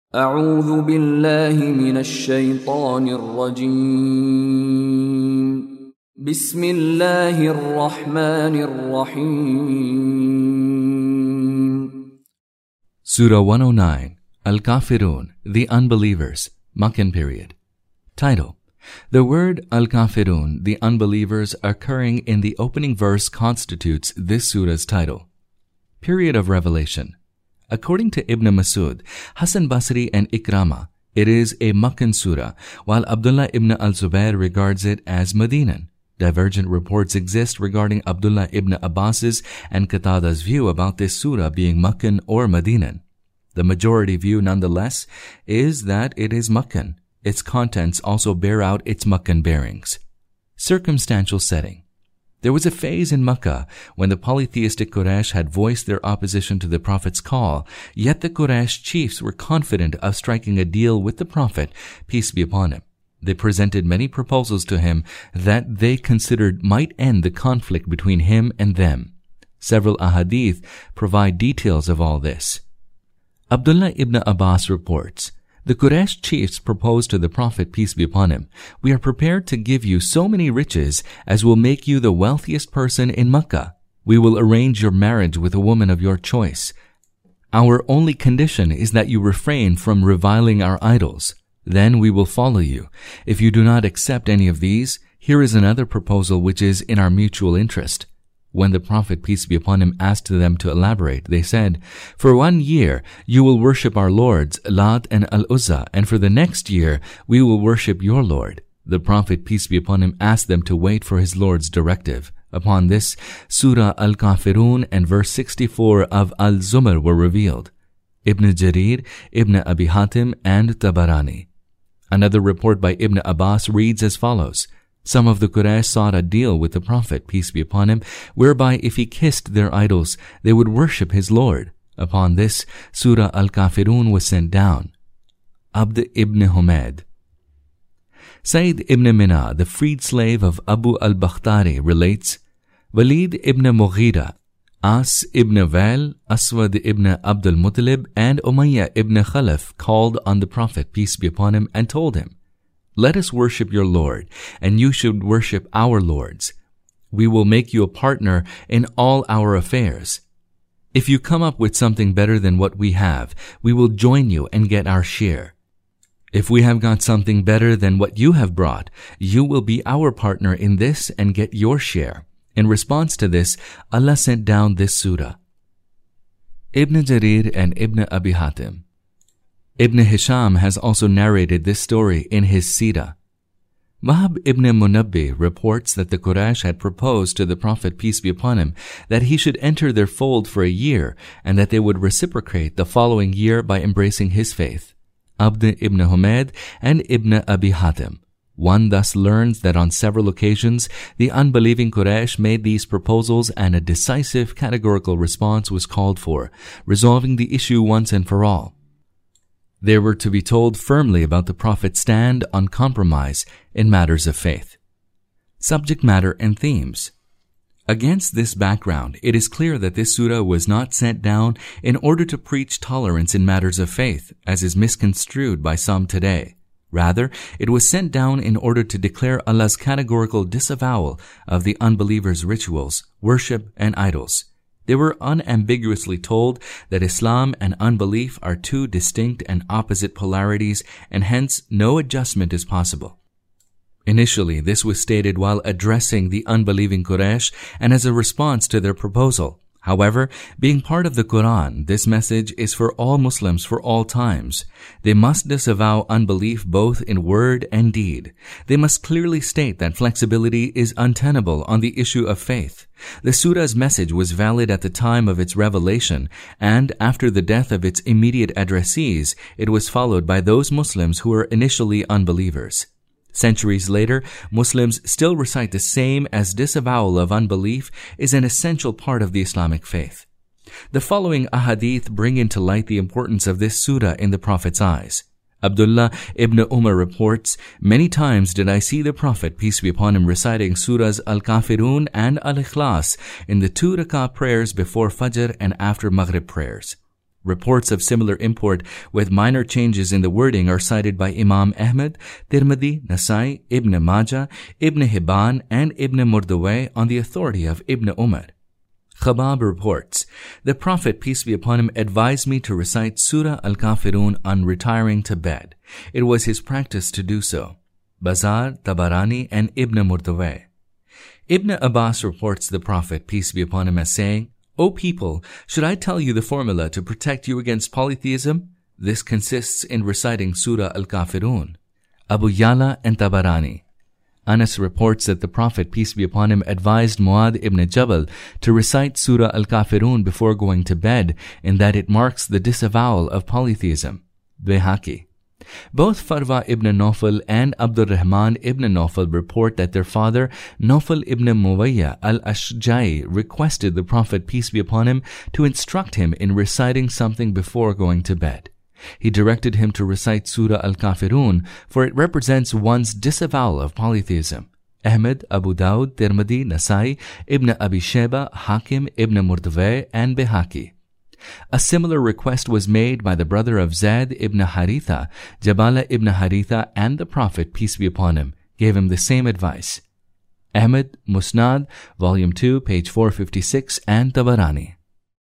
أعوذ بالله من الشيطان الرجيم. بسم الله الرحمن الرحيم. Surah 109, Al-Kafirun, the Unbelievers, Makkan period. Title: The word Al-Kafirun, the Unbelievers, occurring in the opening verse constitutes this surah's title. Period of revelation. According to Ibn Masud, Hassan Basri and Ikrama, it is a Makkan surah, while Abdullah ibn al-Zubair regards it as Madinan. Divergent reports exist regarding Abdullah ibn Abbas's and Qatada's view about this surah being Makkan or Madinan. The majority view, nonetheless, is that it is Makkan. Its contents also bear out its Makkan bearings. Circumstantial setting. There was a phase in Makkah when the polytheistic Quraysh had voiced their opposition to the Prophet's call, yet the Quraysh chiefs were confident of striking a deal with the Prophet, peace be upon him. They presented many proposals to him that they considered might end the conflict between him and them. Several ahadith provide details of all this. Abdullah ibn Abbas reports, the Quraysh chiefs proposed to the Prophet, peace be upon him, "We are prepared to give you so many riches as will make you the wealthiest person in Makkah. We will arrange your marriage with a woman of your choice. Our only condition is that you refrain from reviling our idols. Then we will follow you. If you do not accept any of these, here is another proposal which is in our mutual interest." When the Prophet, peace be upon him, asked them to elaborate, they said, "For 1 year you will worship our lords, Lat and Al-Uzza, and for the next year we will worship your Lord." The Prophet, peace be upon him, asked them to wait for his Lord's directive. Upon this, Surah Al-Kafirun and verse 64 of Al-Zumar were revealed. Ibn Jarir, Ibn Abi Hatim, and Tabarani. Another report by Ibn Abbas reads as follows: Some of the Quraysh sought a deal with the Prophet, peace be upon him, whereby if he kissed their idols, they would worship his Lord. Upon this, Surah Al-Kafirun was sent down. Abd ibn Humayd. Sayyid ibn Mina, the freed slave of Abu al-Bakhtari, relates, Walid ibn Mughira, As ibn Wail, Aswad ibn Abdul Muttalib, and Umayyah ibn Khalaf called on the Prophet, peace be upon him, and told him, "Let us worship your Lord, and you should worship our lords. We will make you a partner in all our affairs. If you come up with something better than what we have, we will join you and get our share. If we have got something better than what you have brought, you will be our partner in this and get your share." In response to this, Allah sent down this surah. Ibn Jarir and Ibn Abi Hatim. Ibn Hisham has also narrated this story in his Sirah. Wahab ibn Munabbi reports that the Quraysh had proposed to the Prophet, peace be upon him, that he should enter their fold for a year and that they would reciprocate the following year by embracing his faith. Abd ibn Humayd and Ibn Abi Hatim. One thus learns that on several occasions the unbelieving Quraysh made these proposals and a decisive categorical response was called for, resolving the issue once and for all. They were to be told firmly about the Prophet's stand on compromise in matters of faith. Subject matter and themes. Against this background, it is clear that this surah was not sent down in order to preach tolerance in matters of faith, as is misconstrued by some today. Rather, it was sent down in order to declare Allah's categorical disavowal of the unbelievers' rituals, worship, and idols. They were unambiguously told that Islam and unbelief are two distinct and opposite polarities, and hence no adjustment is possible. Initially, this was stated while addressing the unbelieving Quraysh and as a response to their proposal. However, being part of the Quran, this message is for all Muslims for all times. They must disavow unbelief both in word and deed. They must clearly state that flexibility is untenable on the issue of faith. The surah's message was valid at the time of its revelation, and after the death of its immediate addressees, it was followed by those Muslims who were initially unbelievers. Centuries later, Muslims still recite the same, as disavowal of unbelief is an essential part of the Islamic faith. The following ahadith bring into light the importance of this surah in the Prophet's eyes. Abdullah ibn Umar reports, "Many times did I see the Prophet, peace be upon him, reciting surahs Al-Kafirun and Al-Ikhlas in the 2 rak'ah prayers before Fajr and after Maghrib prayers." Reports of similar import with minor changes in the wording are cited by Imam Ahmad, Tirmidhi, Nasai, Ibn Majah, Ibn Hibban, and Ibn Murdawayh on the authority of Ibn Umar. Khabab reports, the Prophet, peace be upon him, advised me to recite Surah Al-Kafirun on retiring to bed. It was his practice to do so. Bazar, Tabarani, and Ibn Murdawayh. Ibn Abbas reports the Prophet, peace be upon him, as saying, O people, should I tell you the formula to protect you against polytheism? This consists in reciting Surah Al-Kafirun. Abu Yala and Tabarani. Anas reports that the Prophet, peace be upon him, advised Muad ibn Jabal to recite Surah Al-Kafirun before going to bed, in that it marks the disavowal of polytheism. Bayhaqi. Both Farwa ibn Nawfal and Abdurrahman ibn Nawfal report that their father, Nawfal ibn Muwayya al-Ashja'i, requested the Prophet, peace be upon him, to instruct him in reciting something before going to bed. He directed him to recite Surah Al-Kafirun, for it represents one's disavowal of polytheism. Ahmed, Abu Dawud, Tirmidhi, Nasai, Ibn Abi Shayba, Hakim, Ibn Murdawayh, and Bayhaqi. A similar request was made by the brother of Zaid ibn Haritha, Jabala ibn Haritha, and the Prophet, peace be upon him, gave him the same advice. Ahmed, Musnad, Volume 2, page 456, and Tabarani.